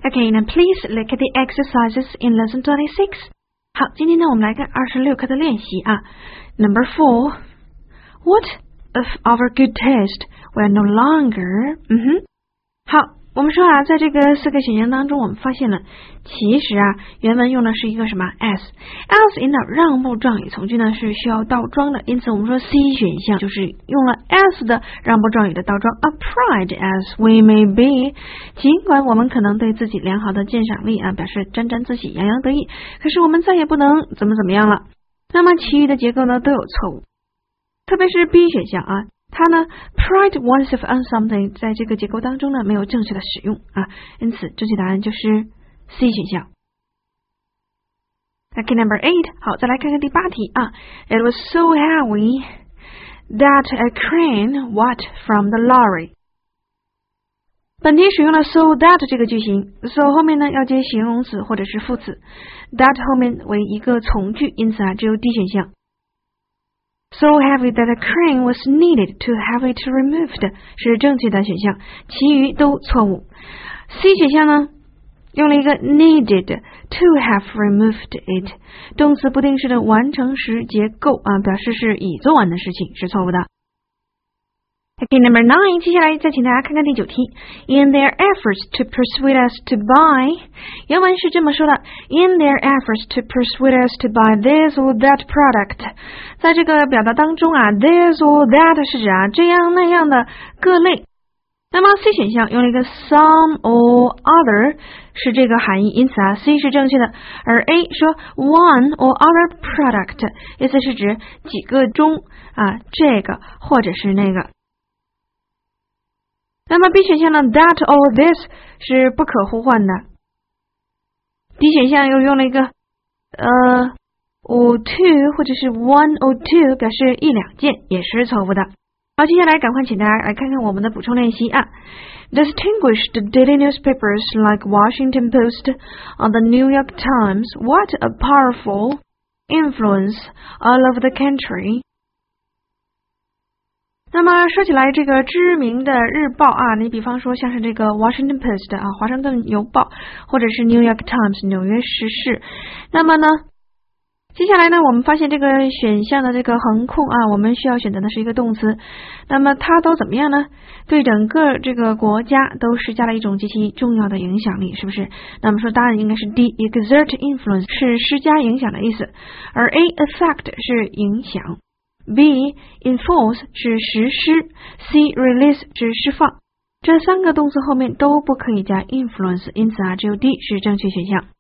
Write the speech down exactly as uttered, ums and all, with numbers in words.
Okay, now please look at the exercises in lesson twenty-six. 好，今天呢，我们来看二十六课的练习啊。Number four, what of our good taste were no longer? 嗯哼，好，我们说啊，在这个四个选项当中，我们发现了，其实啊，原文用的是一个什么 as。as 引导让步状语从句呢是需要倒装的，因此我们说 C 选项就是用了 as 的让步状语的倒装。A pride as we may be， 尽管我们可能对自己良好的鉴赏力啊表示沾沾自喜、洋洋得意，可是我们再也不能怎么怎么样了。那么其余的结构呢都有错误，特别是 B 选项啊。它呢 pride oneself on something 在这个结构当中呢没有正确的使用啊，因此正确答案就是 C 选项。Okay, number eight， 好，再来看看第八题啊。It was so heavy that a crane walked from the lorry。 本题使用了 so that 这个句型， so 后面呢要接形容词或者是副词， that 后面为一个从句，因此啊只有 D 选项。So heavy that a crane was needed to have it removed 是正确的选项，其余都错误。C 选项呢，用了一个 needed to have removed it， 动词不定式的完成时结构啊，表示是已做完的事情，是错误的。Okay, number nine， 接下来再请大家看看第九题。In their efforts to persuade us to buy， 原文是这么说的 In their efforts to persuade us to buy this or that product， 在这个表达当中啊 this or that 是指啊这样那样的各类。那么 C 选项用了一个 some or other 是这个含义，因此啊 C 是正确的。而 A 说 one or other product 意思是指几个中啊这个或者是那个。那么 B 选项呢 that or this 是不可互换的。 D 选项又用了一个呃 or two 或者是 one or two 表示一两件，也是错误的。好，接下来赶快请大家来看看我们的补充练习啊。Distinguished daily newspapers like Washington Post or the New York Times, what a powerful influence all over the country。那么说起来这个知名的日报啊，你比方说像是这个 Washington Post 啊，华盛顿邮报，或者是 New York Times 纽约时事。那么呢接下来呢我们发现这个选项的这个横空啊，我们需要选择的是一个动词，那么它都怎么样呢？对整个这个国家都施加了一种极其重要的影响力，是不是？那么说答案应该是 D exert influence 是施加影响的意思，而 A affect 是影响， B enforce 是实施， C release 是释放。这三个动词后面都不可以加 influence， 因此啊只有 D 是正确选项。